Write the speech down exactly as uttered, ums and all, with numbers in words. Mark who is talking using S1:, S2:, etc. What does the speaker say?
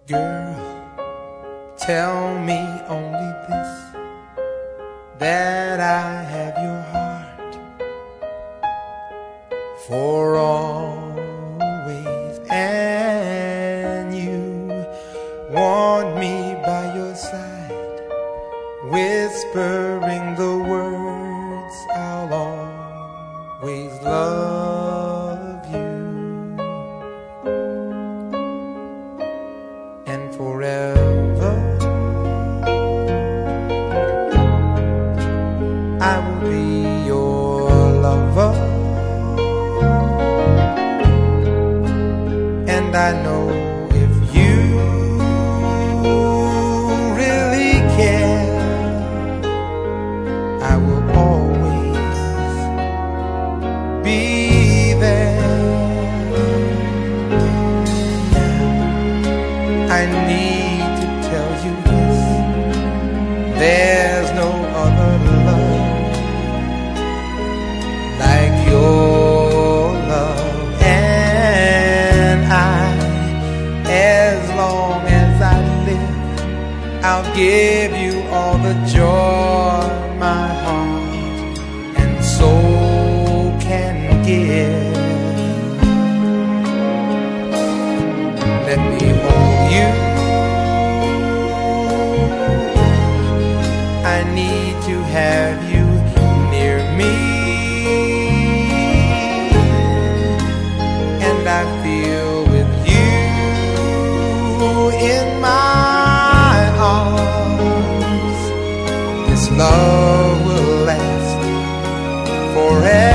S1: Girl, tell me only this, that I have your heart for always, and you want me by your side, whispering the words, I'll always love you. And forever I will be your lover, and I know if you really care, I will always be there. I need to tell you this, there's no other love like your love, and I, as long as I live, I'll give you all the joy my heart and soul can give. Let me hold you, I need to have you near me, and I feel with you in my arms, this love will last forever.